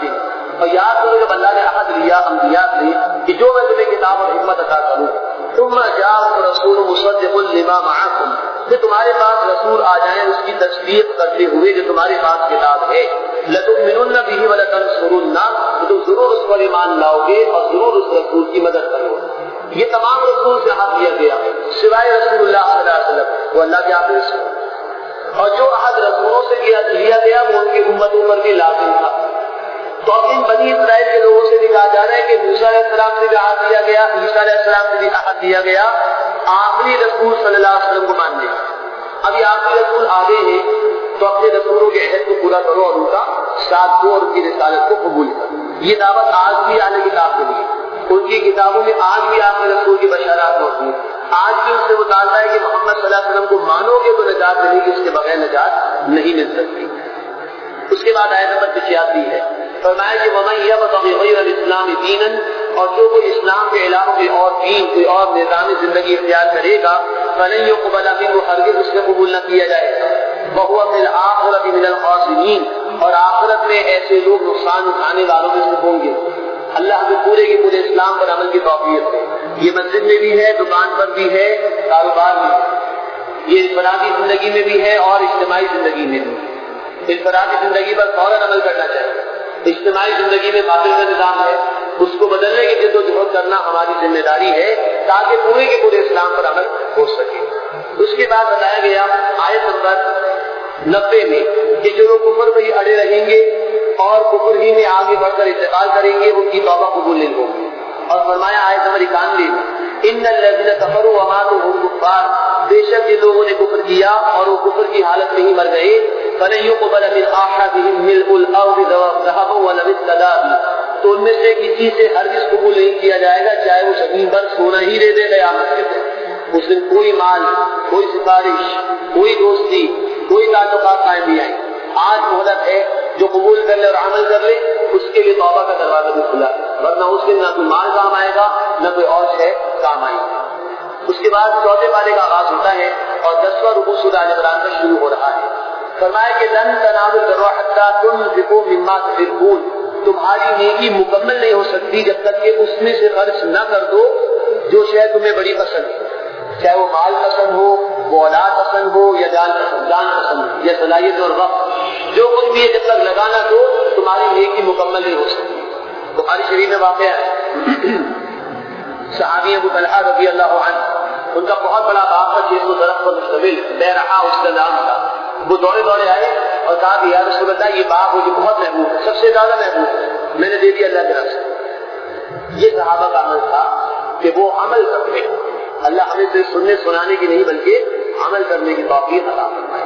Speaker 1: وَحِكْمَةٍ، اور یاد کرو جب اللہ نے عہد لیا انبیاء سے کہ جو میں تمہیں کتاب اور حکمت عطا کروں تم ثم جاءكم رسول مصدق لما معكم، پھر تمہارے پاس رسول آ جائیں اس کی تصدیق کرتے ہوئے جو تمہارے پاس کتاب ہے، لتؤمنن به ولتنصرن، تو ضرور اس پر ایمان لاؤ گے اور ضرور اس رسول کی مدد کرو گے۔ یہ تمام رسول سے عہد دیا گیا سوائے رسول اللہ صلی اللہ علیہ وسلم، وہ اللہ کے آخری رسول، اور جو عہد رسولوں سے لیا گیا وہ ان کی امتوں پر بھی لازم تھا۔ تو اب ان بنی اسرائیل کے لوگوں سے بھی کہا جا رہا ہے کہ موسیٰ علیہ السلام سے بھی عہد دیا گیا، عیسیٰ علیہ السلام سے بھی عہد دیا گیا آخری رسول صلی اللہ علیہ وسلم کو ماننے کا۔ اب یہ آخری رسول آگے ہیں تو اپنے رسولوں کے عہد کو پورا کرو اور ان کا ساتھ دو اور ان کی رسالت کو قبول کرو۔ یہ دعوت آج بھی اہل کتاب کے لیے، ان کی کتابوں میں آج بھی آخری رسول کی بشارات موجود ہیں، آج بھی اس سے مطالبہ ہے کہ محمد صلی اللہ علیہ وسلم کو مانو گے تو نجات ملے گی، اس کے بغیر نجات نہیں مل سکتی۔ اس کے بعد آیت نمبر پچاسی ہے، فرمایا کہ وَمَن يَبْتَغِ غَيْرَ الْإِسْلَامِ دِينًا، اور جو کوئی اسلام کے علاوہ کوئی اور دین کوئی اور نظام زندگی اختیار کرے گا فَلَن يُقْبَلَ مِنْهُ، ہرگز اس سے قبول نہ کیا جائے گا، وَهُوَ فِي الْآخِرَةِ مِنَ الْخَاسِرِينَ، اور آخرت میں ایسے لوگ نقصان اٹھانے والوں میں سے ہوں گے۔ اللہ ہمیں پورے کے پورے اسلام پر عمل کی توفیق دے۔ یہ مسجد میں بھی ہے، دکان پر بھی ہے، کاروبار میں بھی، یہ انفرادی زندگی میں بھی ہے اور اجتماعی زندگی میں بھی۔ انفرادی زندگی پر فوراً عمل کرنا چاہیے، اجتماعی زندگی میں باطل کا نظام ہے، اس کو بدلنے کی جد و جہد کرنا ہماری ذمہ داری ہے تاکہ پورے کے پورے اسلام پر عمل ہو سکے۔ اس کے بعد بتایا گیا آیت نمبر نبے میں کہ جو لوگ کفر میں ہی اڑے رہیں گے اور کفر ہی میں آگے بڑھ کر انتقال کریں گے ان کی توبہ قبول نہیں ہوگی، اور فرمایا آیت نمبر اکانوے میں ان الذین کفروا وماتوا وهم کفار، بے شک جن لوگوں نے کفر کیا اور وہ کفر کی حالت میں ہی مر گئے، فلن يقبل من احدهم ملء الارض ذهبا ولو افتدى به، تو ان میں سے کسی سے ہرگز قبول نہیں کیا جائے گا چاہے وہ زمین پر سونا ہی دے دے قیامت کے دن۔ اس دن کوئی مال، کوئی سفارش، کوئی دوستی، کوئی تعلقات قائم نہیں آئیں۔ آج مہلت ہے، جو قبول کر لے اور عمل کر لے اس کے لیے توبہ کا دروازہ بھی کھلا ہے، ورنہ اس دن نہ کوئی مال کام آئے گا نہ کوئی اور شے کام آئے گا۔ اس کے بعد چوتھے پارے کا آغاز ہوتا ہے اور دسواں رکوع سورہ آل عمران کا شروع ہو رہا ہے۔ فرمایا کہ لن تنالوا البر حتى تنفقوا مما تحبون، تمہاری نیکی مکمل نہیں ہو سکتی جب تک کہ اس میں سے خرچ نہ کر دو جو شے تمہیں بڑی پسند ہے، چاہے وہ مال پسند ہو، وہ اولاد پسند ہو یا جان پسند جان پسند ہو یا صلاحیت اور وقت، جو کچھ بھی ہے جب تک لگانا دو تمہاری نیکی مکمل نہیں ہو سکتی۔ بخاری شریف میں واقع ہے صحابی ابو طلحہ رضی اللہ عنہ، ان کا بہت بڑا باغ تھا جس کو درخت پر مشتمل، بیرحا اس کا نام تھا۔ وہ دوڑے دوڑے آئے اور کہا کہ یا رسول اللہ یہ باغ مجھے بہت محبوب ہے، سب سے زیادہ محبوب ہے، میں نے دے دیا اللہ کی طرف سے۔ یہ صحابہ کا عمل تھا کہ وہ عمل کرتے، اللہ ہمیں صرف سننے سنانے کی نہیں بلکہ عمل کرنے کی توفیق عطا فرمائے۔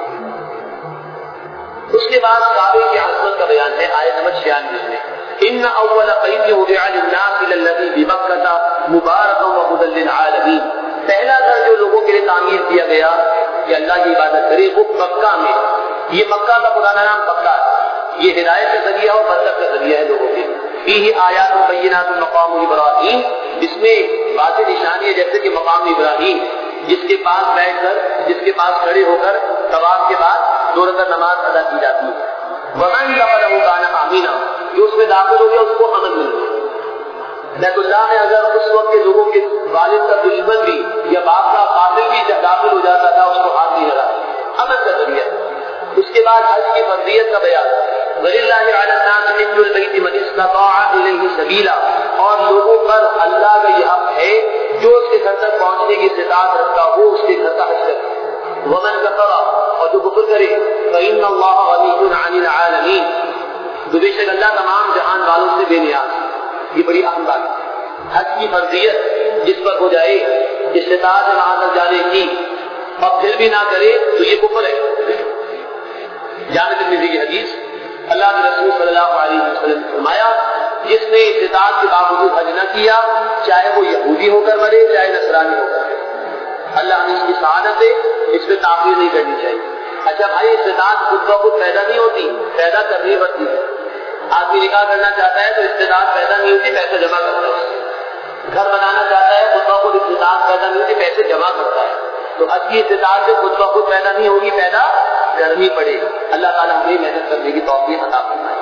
Speaker 1: اس کے بعد کعبے کی عظمت کا بیان ہے آیت نمبر چھیانوے میں، ان اول بیت وضع للناس للذی بمکہ مبارکا وہدی للعالمین، پہلا گھر جو لوگوں کے لیے تعمیر کیا گیا کہ اللہ کی عبادت کرے وہ مکہ میں، یہ مکہ کا پرانا نام مکہ ہے، یہ ہدایت کا ذریعہ اور برکت کا ذریعہ ہے لوگوں کے لیے۔ فیہ آیات بینات مقام ابراہیم، اس میں واضح نشانی ہے جیسے کہ مقام ابراہیم، جس کے پاس بیٹھ کر جس کے پاس کھڑے ہو کر طواف کے بعد دو رکعت نماز ادا کی جاتی ہے۔ ومن دخلہ کان آمنا، جو اس میں داخل ہو گیا اس کو امن مل گیا۔ بیت اللہ میں اگر اس وقت کے لوگوں کے والد کا دشمن بھی یا باپ کا قاتل بھی جب داخل ہو جاتا تھا اس کو ہاتھ نہیں لگا، امن کا ذریعہ۔ اس کے بعد حج کی فرضیت کا بیان، وَلِلَّهِ عَلَى النَّاسِ حِجُّ الْبَيْتِ مَنِ اسْتَطَاعَ إِلَيْهِ سَبِيلًا، اور لوگوں پر اللہ کا یہ حق ہے جو اس کے گھر تک پہنچنے کی استطاعت رکھتا ہو اس کے گھر کا حج کرے۔ وَمَنْ كَفَرَ، اور جو کفر کرے فَإِنَّ اللَّهَ غَنِيٌّ عَنِ الْعَالَمِينَ، تو بے شک اللہ تمام جہان والوں سے بے نیاز ہے۔ یہ بڑی اہم بات ہے، حج کی فرضیت جس پر ہو جائے استطاعت وہاں تک جانے کی اور پھر بھی نہ کرے تو یہ کفر ہے۔ جامع ترمذی کی حدیث، اللہ کے رسول صلی اللہ علیہ وسلم نے فرمایا جس نے استطاعت کے باوجود حج نہ کیا چاہے وہ یہودی ہو کر مرے چاہے نصرانی ہو کر مرے، اللہ نے اس کی سعادت ہے، اس پہ تاخیر نہیں کرنی چاہیے۔ اچھا بھائی استطاعت خود بخود پیدا نہیں ہوتی، پیدا کرنی پڑتی ہے۔ آدمی نکاح کرنا چاہتا ہے تو استطاعت پیدا نہیں ہوتی، پیسے جمع کرتا ہے۔ گھر بنانا چاہتا ہے خود بخود استطاعت پیدا نہیں ہوتی، پیسے جمع کرتا ہے۔ تو حج کی استطاعت سے خود بخود پیدا نہیں ہوگی، پیدا کرنی پڑے گی۔ اللہ تعالیٰ ہمیں محنت کرنے کی توفیق عطا فرمائے۔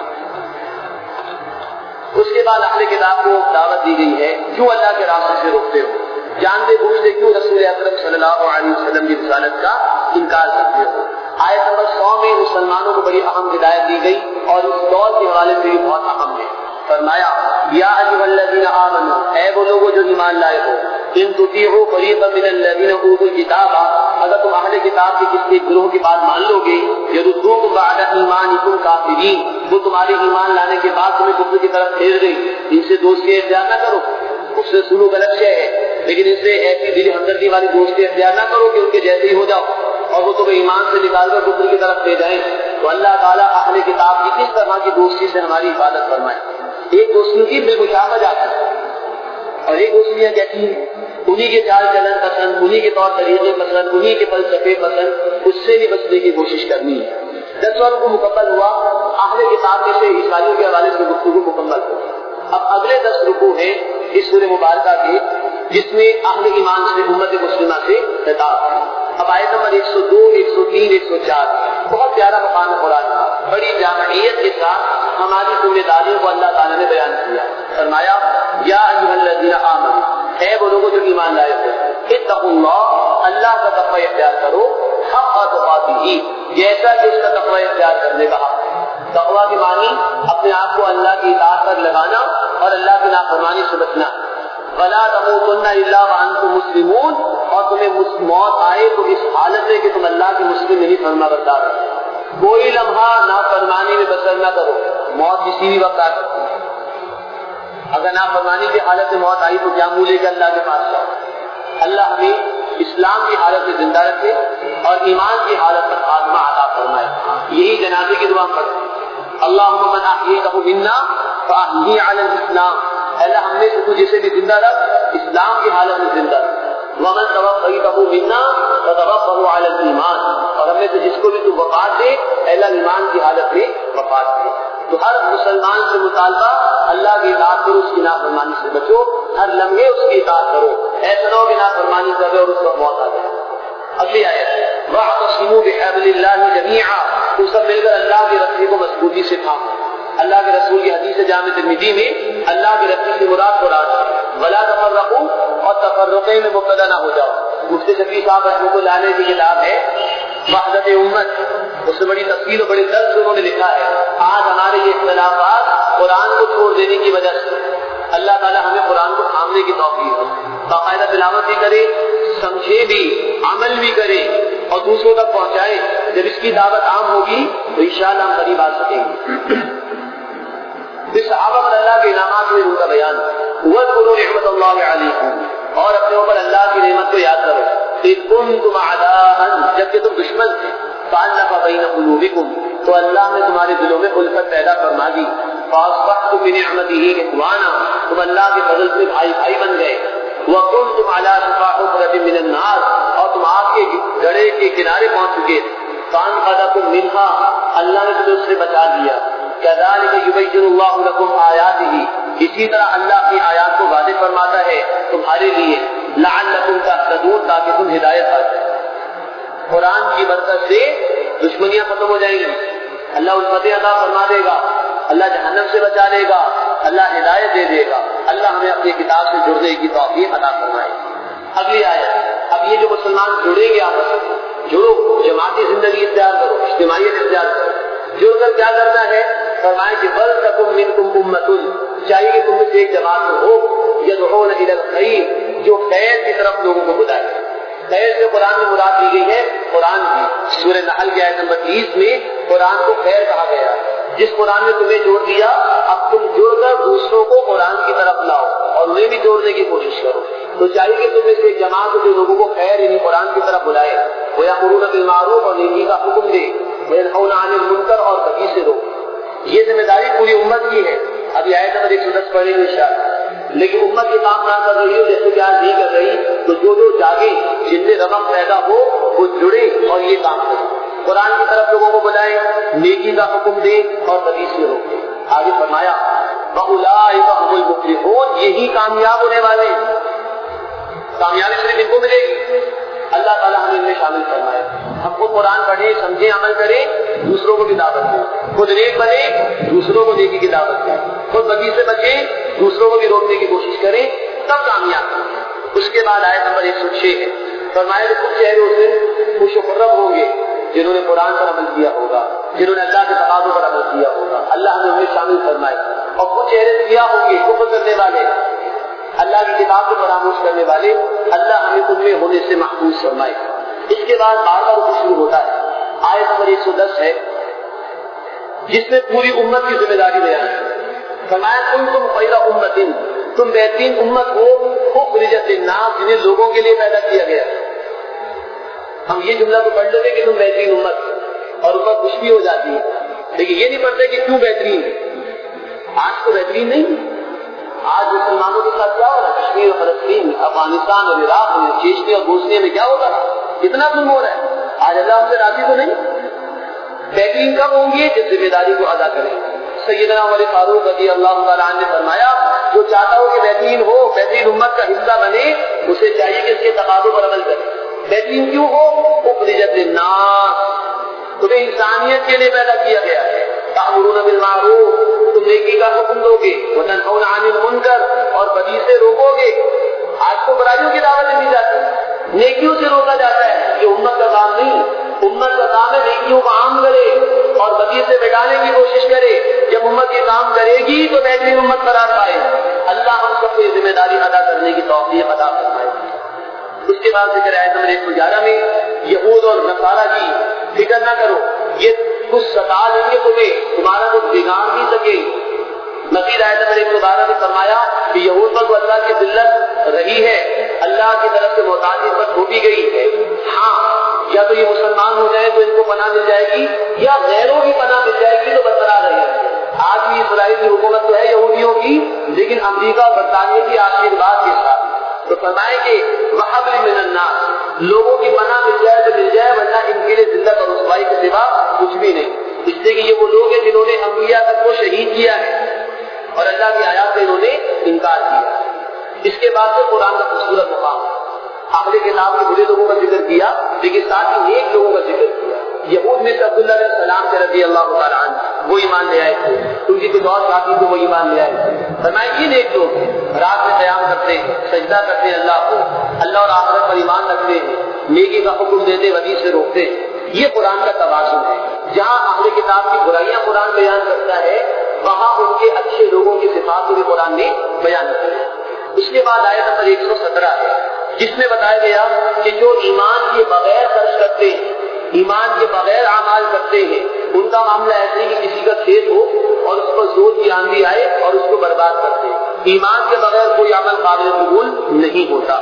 Speaker 1: اس کے بعد اہل کتاب کو دعوت دی گئی ہے کیوں اللہ کے راستے سے روکتے ہو، جانتے بوجھتے کیوں رسول اکرم صلی اللہ علیہ وسلم کی رسالت کا انکار کرتے ہو؟ آیت نمبر سو میں مسلمانوں کو بڑی اہم ہدایت دی گئی اور اس دور کے حوالے سے بھی بہت اہم ہے. فرمایا یا ایھا الذین آمنوا، اے وہ لوگوں جو ایمان لائے ہو، ان تطیعوا فریقا من الذین اوتوا الکتاب، اگر تم اہل کتاب کے کسی گروہ کی بات مان لو گے، یردوکم بعد ایمانکم کافرین، وہ تمہارے ایمان لانے کے بعد تمہیں کفر کی طرف پھیر گئی، ان سے دوستی اختیار نہ کرو. اس سے سلوک الگ شے ہے، لیکن اس سے ایسی دل ہمدردی والی دوستی اختیار نہ کرو کہ ان کے جیسے ہی ہو جاؤ اور وہ تمہیں ایمان سے نکال کر کفر کی طرف لے جائیں. تو اللہ تعالیٰ اہل کتاب کی کس طرح کی دوستی سے ہماری حفاظت فرمائے. ایک دوستی کی بالمشابہت آتا ہے اور ایک دوستیاں کہتی ہیں انہی کے چال چلن پسند، انہی کے طور طریقے پسند، انہی کے فلسفے پسند، اس سے بھی بچنے کی کوشش کرنی ہے. دس سال کو مکمل ہوا، اہل کتاب میں سے عیسائیوں کے حوالے سے گفتگو مکمل ہو. اب اگلے دس رکوع ہیں اس سورہ مبارکہ کے جس میں اہل ایمان سے امت مسلمہ سے خطاب ہے. اب آیت نمبر ایک سو دو، ایک سو تین، ایک سو چار بہت پیارا مقام قرآن کا، بڑی جامعیت کے ساتھ ہماری ذمہ داریوں کو اللہ تعالیٰ نے بیان کیا. فرمایا یا ایھا الذین آمنوا، اے وہ لوگوں جو ایمان لائے ہو، اتقوا اللہ، اللہ کا تقوی اختیار کرو، حق تقاته، جیسا کہ اس کا تقوی اختیار کرنے کا حق. تقوی کی معنی اپنے آپ کو اللہ کی اطاعت پر لگانا اور اللہ کی نافرمانی سے بچنا. ولا تموتن الا وانتم مسلمون، اور تمہیں موت آئے تو اس حالت میں کہ تم اللہ کے مسلم نہیں فرما بردار. کوئی لمحہ نافرمانی میں بسر نہ کرو، موت کسی بھی وقت آ سکتی ہے. اگر نافرمانی کی حالت میں موت آئی تو کیا منہ لے کے اللہ کے پاس جاؤ. اللہ ہمیں اسلام کی حالت میں زندہ رکھے اور ایمان کی حالت پر خاتمہ عطا فرمائے. یہی جنازے کی دعا پڑھتے ہیں. اللہم من احییتہ منا فاحیہ علی الاسلام، اللہ ہم نے تو جسے بھی زندہ رکھ اسلام کی حالت میں زندہ رکھ. ومن توفیتہ منا فتوفہ علی الایمان، اور ہم نے تو جس کو بھی تو وفات دے اللہ ایمان کی حالت میں وفات دے. تو ہر مسلمان سے مطالبہ اللہ کی اطاعت کرو، اس کی نافرمانی سے بچو، ہر لمحے اس کی اطاعت کرو، ایسا نہ ہو کہ نافرمانی کر رہے اور اس وقت موت آ جائے. اگلی آیت واعتصموا بحبل اللہ جميعا، تم سب مل کر اللہ کی رسی کو مضبوطی سے تھامو. اللہ کے رسول کی حدیث جامع ترمذی میں اللہ کی رسی سے مراد قرآن ہے. ولا تفرقوا، اور تفرقے میں مبتلا نہ ہو جاؤ. مفتی شفیع صاحب رحمۃ اللہ علیہ کی کتاب ہے وحدت امت، اس سے بڑی تفصیل اور بڑے درد انہوں نے لکھا ہے. آج ہمارے یہ اختلافات قرآن کو چھوڑ دینے کی وجہ سے اللہ تعالیٰ ہمیں قرآن کو تھامنے کی توفیق دے، باقاعدہ تلاوت بھی کرے، سمجھے بھی، عمل بھی کرے اور دوسروں تک پہنچائے. جب اس کی دعوت عام ہوگی تو انشاءاللہ ہم قریب آ سکیں گے. اس صحابہ پر اللہ کے انعامات میں ان کا بیان وَاذْكُرُوا نِعْمَتَ اللَّهِ عَلَيْكُمْ، اور اپنے اوپر اللہ کی نعمت کو یاد کرو. إِذْ كُنتُمْ أَعْدَاءً، جبکہ تم دشمن تھے، فَأَلَّفَ بَيْنَ قُلُوبِكُمْ، تو اللہ نے تمہارے دلوں میں الفت پیدا فرما دی. فَأَصْبَحْتُم بِنِعْمَتِهِ إِخْوَانًا، تم اللہ کے فضل سے بھائی بھائی بن گئے. وَكُنتُمْ عَلَى شَفَا حُفْرَةٍ مِّنَ النَّارِ، اور تم آگ کے گڑھے کے کنارے پہنچ چکے تھے. فَأَنْقَذَكُم مِّنْهَا، اللہ نے تمہیں اس سے بچا لیا. كَذَلِكَ يُبَيِّنُ اللَّهُ لَكُمْ آيَاتِهِ، اسی طرح اللہ اپنی آیات کو واضح فرماتا ہے تمہارے لیے. لَعَلَّكُمْ تَهْتَدُونَ، تاکہ تم ہدایت پاؤ. قرآن کی برکت سے دشمنیاں ختم ہو جائیں گی، اللہ الفتح عطا فرما دے گا، اللہ جہنم سے بچا لے گا، اللہ ہدایت دے دے گا. اللہ ہمیں اپنی کتاب سے جڑنے کی توفیق عطا فرمائے. اگلی آیت، اب یہ جو مسلمان جڑیں گے آپس میں، جڑو، جماعتی زندگی اختیار کرو، اجتماعیت اختیار کرو. جڑ کر کیا کرنا ہے؟ فرمائے کہ وَلْتَكُن مِّنكُمْ أُمَّةٌ، چاہیے کہ تم میں سے ایک جماعت ہو، يَدْعُونَ إِلَى الْخَيْرِ، جو خیر کی طرف لوگوں کو بلائے. خیر سے قرآن میں مراد دی گئی ہے قرآن کی. سورہ نحل کی آیت نمبر تیس میں قرآن کو خیر کہا گیا. جس قرآن نے تمہیں جوڑ دیا، اب تم جڑ کر دوسروں کو قرآن کی طرف لاؤ اور انہیں بھی جوڑنے کی کوشش کرو. تو چاہیے کہ تم میں سے ایک جماعت جو لوگوں کو خیر یعنی قرآن کی طرف بلائے، وَيَأْمُرُونَ بِالْمَعْرُوفِ، اور نیکی کا حکم دے، وَيَنْهَوْنَ عَنِ الْمُنكَرِ، اور بدی سے روکے. یہ ذمہ داری پوری امت کی ہے. ابھی آیت نمبر ایک سو دس پڑھیں گے انشاءاللہ. لیکن امت یہ کام نہ کر رہی ہو، جیسے کہ آج نہیں کر رہی، تو جو جو جاگے، جن میں رغم پیدا ہو، وہ جڑے اور یہ کام کرے. قرآن کی طرف لوگوں کو بلائے، نیکی کا حکم دے اور بدی سے روکے. آگے فرمایا وَأُولَٰئِكَ هُمُ الْمُفْلِحُونَ، یہی کامیاب ہونے والے. کامیابی صرف ان کو ملے گی، اللہ تعالیٰ ہمیں ان میں شامل فرمائے. ہم خود قرآن پڑھیں، سمجھیں، عمل کریں، دوسروں کو بھی دعوت دیں. خود نیک بنے، دوسروں کو نیکی کی دعوت دیں. خود بدی سے بچیں، دوسروں کو بھی روکنے کی کوشش کریں، تب کامیاب. اس کے بعد آیت نمبر ایک سو چھ ہے، فرمایا کہ کچھ چہرے اس دن خوش و خرم ہوں گے جنہوں نے قرآن پر عمل کیا ہوگا، جنہوں نے اللہ کے تقاضوں پر عمل کیا ہوگا، اللہ ہمیں انہیں شامل فرمائے، اور کچھ چہرے سیاہ ہوں گے کفر کرنے والے، اللہ کی کتاب کو فراموش کرنے والے، اللہ ہمیں ان میں ہونے سے محفوظ فرمائے۔ اس کے بعد بار بار رکوع شروع ہوتا ہے، آیت نمبر ایک سو دس ہے جس میں پوری امت کی ذمہ داری بیان ہے، فرمایا کنتم خیر امت، تم بہترین امت ہو اخرجت للناس، جنہیں لوگوں کے لیے پیدا کیا گیا۔ ہم یہ جملہ تو پڑھ لیتے کہ تم بہترین امت، اور امت خوش بھی ہو جاتی ہے، لیکن یہ نہیں پڑھتے کہ کیوں بہترین ہے۔ آج تو بہترین نہیں، آج مسلمانوں کے ساتھ کیا ہو رہا ہے، کشمیر اور فلسطین، افغانستان اور عراق میں، چیچنیا اور بوسنیا میں کیا ہوگا، کتنا ظلم ہو رہا ہے۔ آج اللہ ہم سے راضی تو نہیں۔ بہترین کب ہوں گے جس ذمہ داری کو ادا کریں۔ سیدنا عمر فاروق رضی اللہ تعالیٰ عنہ نے فرمایا جو چاہتا ہو کہ بہترین ہو، بہترین امت کا حصہ بنے، اسے چاہیے کہ اس کے تقاضوں پر عمل کرے۔ بہترین کیوں ہو؟ اخرجت للناس، تمہیں انسانیت کے لیے پیدا کیا گیا ہے۔ تأمرون بالمعروف، تم نیکی کا حکم دو گے، وتنہون عن المنکر، اور بدی سے روکو گے۔ آج کو برائیوں کی دعوت دی جاتی ہے، نیکیوں سے روکا جاتا ہے، یہ امت کا کام نہیں۔ امت کا کام ہے نیکیوں کو عام کرے اور بدی سے بچانے کی کوشش کرے۔ جب امت یہ کام کرے گی تو بہترین امت قرار پائے۔ اللہ ہم سب کو یہ ذمہ داری ادا کرنے کی توفیق عطا فرمائے۔ اس کے بعد ذکر آیت نمبر ایک سو گیارہ میں یہود اور نصارہ کی فکر نہ کرو، یہ کچھ ستا دیں گے تمہیں، تمہارا کچھ بگاڑ نہیں سکے۔ مزید آیت نمبر ایک سو بارہ میں فرمایا کہ یہود پر تو اللہ کی ذلت رہی ہے، اللہ کی طرف سے محتاجی پر تھوپی گئی ہے، ہاں یا تو یہ مسلمان ہو جائے تو ان کو پناہ مل جائے گی، یا غیروں کی پناہ مل جائے گی تو برقرار رہے گی۔ آج بھی اسرائیل کی حکومت تو ہے یہودیوں کی، لیکن امریکہ اور برطانیہ کی آشیرواد کے ساتھ۔ تو فرمائے کہ وَحَبْلٍ مِّنَ النَّاسِ، لوگوں کی پناہ مل جائے تو مل جائے، ورنہ ان کے لیے ذلت اور رسوائی کے سوا کچھ بھی نہیں۔ اس لیے کہ یہ وہ لوگ ہیں جنہوں نے انبیاء تک کو شہید کیا ہے اور اللہ کی آیات سے انہوں نے انکار کیا۔ اس کے بعد سے قرآن کا خوبصورت مقام اہل کتاب کے برے لوگوں کا ذکر کیا، لیکن ساتھ ہی نیک لوگوں کا ذکر کیا۔ یہود میں سے عبداللہ علیہ السلام سے رضی اللہ تعالیٰ عنہ وہ ایمان لے آئے تھے، ان کی کچھ اور ساتھی کو وہ ایمان لے آئے تھے۔ فرمائے یہ نیک لوگ ہیں، رات میں قیام کرتے ہیں، سجدہ کرتے ہیں اللہ کو، اللہ اور آخرت پر ایمان رکھتے ہیں، نیکی کا حکم دیتے، بدی سے روکتے ہیں۔ یہ قرآن کا توازن ہے۔ جہاں اہل کتاب کی برائیاں قرآن بیان کرتا ہے، وہاں ان کے اچھے لوگوں کی صفات کو بھی قرآن نے بیان کی ہے۔ اس کے بعد آیت نمبر ایک سو سترہ ہے جس میں بتایا گیا کہ جو ایمان کے بغیر خرچ کرتے ہیں، ایمان کے بغیر اعمال کرتے ہیں، ان کا معاملہ ایسے ہی کہ کسی کا کھیت ہو اور اس پر زور کی آندھی آئے اور اس کو برباد کرتے ہیں۔ ایمان کے بغیر کوئی عمل قابل قبول نہیں ہوتا۔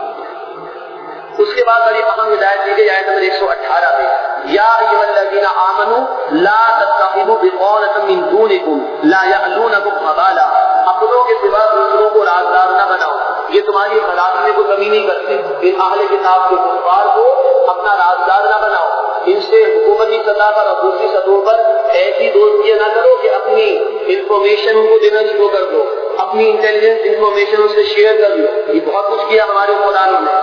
Speaker 1: اس کے بعد بڑی اہم ہدایت دی گئی آیت نمبر ایک سو اٹھارہ میں، یا ایھا الذین آمنوا لا تتخذوا بطانۃ من دونکم لا یعلونکم خبالا، اپنوں کے سوا دوسروں کو رازدار نہ بناؤ، یہ تمہاری خلاصی میں کوئی کمی نہیں کرتے۔ ان اہل کتاب کے کفار کو اپنا رازدار نہ بناؤ، ان سے حکومتی سطح پر اور دوسری سطحوں پر ایسی دوستیاں نہ کرو کہ اپنی انفارمیشن ان کو دینا شروع کر دو، اپنی انٹیلیجنس انفارمیشن ان سے شیئر کر لو۔ یہ بہت کچھ کیا ہمارے قرآن نے،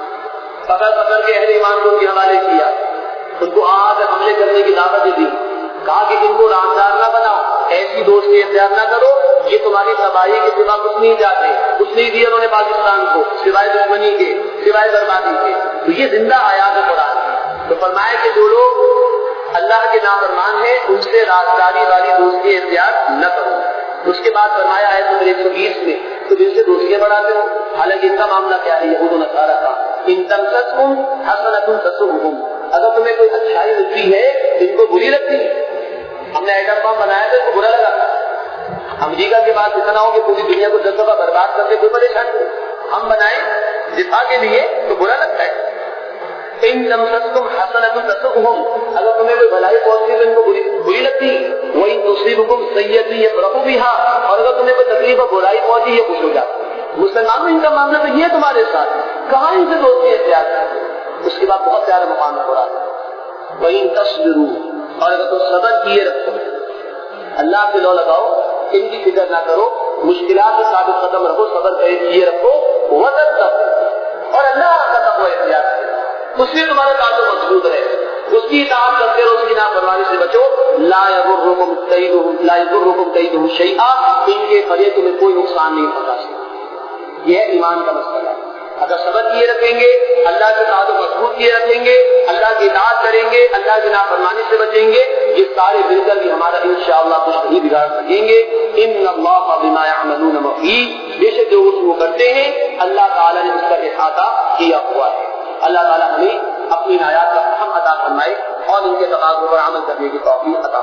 Speaker 1: پکڑ پکڑ کے اہل ایمان کو کے حوالے کیا، ان کو آج حملے کرنے کی دعوت دی، کہا کہ ان کو رازدار نہ بناؤ، ایسی دوستی اختیار نہ کرو، یہ تمہاری تباہی کے سوا کچھ نہیں چاہتے، کچھ نہیں دیا انہوں نے پاکستان کو سوائے دشمنی کے، سوائے بربادی کے۔ تو یہ زندہ آیات قرآن ہے۔ تو فرمایا کہ جو لوگ اللہ کے نافرمان ہیں ان سے رازداری والی دوستی اختیار نہ کرو۔ اس کے بعد فرمایا آیت نمبر ایک سو بیس میں تو جن سے دوستیاں بڑھاتے ہو، حالانکہ ان کا معاملہ کیا ہے، یہود و نصارہ کا، ان تمسسکم حسنۃ تسؤہم، اگر تمہیں کوئی اچھائی ملتی ہے ان کو بری لگتی ہے۔ ہم نے ایٹم بم بنایا تو ان کو برا لگا، امریکہ کے بعد اتنا ہو کہ پوری دنیا کو دس دفعہ برباد کرتے کوئی پریشان نہیں، ہم بنائے دفاع کے لیے تو برا لگتا ہے۔ ان تمسسکم حسنۃ تسؤہم، اگر تمہیں کوئی بھلائی پہنچتی ہے تو ان کو بری بری لگتی ہے۔ وَإِن تُصِبْكُمْ سَیِّئَةٌ یفرحوا بِہَا، اور اگر تمہیں کوئی تکلیف اور برائی پہنچی ہے خوش ہو جاتے۔ مسلمانوں ان کا معاملہ تو یہ تمہارے ساتھ، کہاں ان سے دوستی اختیار کرتے۔ اس کے بعد بہت پیارا مقام ہے قرآن میں، وَإِن تَصْبِرُوا، اور اگر تم صبر کیے رکھو، اللہ سے لو لگاؤ، ان کی فکر نہ کرو، مشکلات سے ثابت قدم رکھو، صبر کیے رکھو، وَتَتَّقُوا، اور اللہ کا تقوی اختیار کرو، اس سے تمہارا تعلق مضبوط رہے، اس کی اطاعت کرتے رہو، اس کی نافرمانی سے بچو۔ لا یضرکم کیدہم لا یضرکم کیدہم شیئا، ان کے فریب تمہیں کوئی نقصان نہیں پہنچا سکتا۔ یہ ہے ایمان کا مسئلہ۔ اگر صبر کیے رکھیں گے، اللہ کے تعلق مضبوط کیے رکھیں گے، اللہ کی اطاعت کریں گے، اللہ کی نافرمانی سے بچیں گے، یہ سارے مل کر بھی ہمارا انشاءاللہ کچھ نہیں بگاڑ سکیں گے۔ ان اللہ بما یعملون محیط، بے شک جو وہ کرتے ہیں اللہ تعالیٰ نے اس کا احاطہ کیا ہوا ہے۔ اللہ تعالیٰ ہمیں اپنی آیات کا فہم عطا فرمائے اور ان کے تقاضوں پر عمل کرنے کی توفیق عطا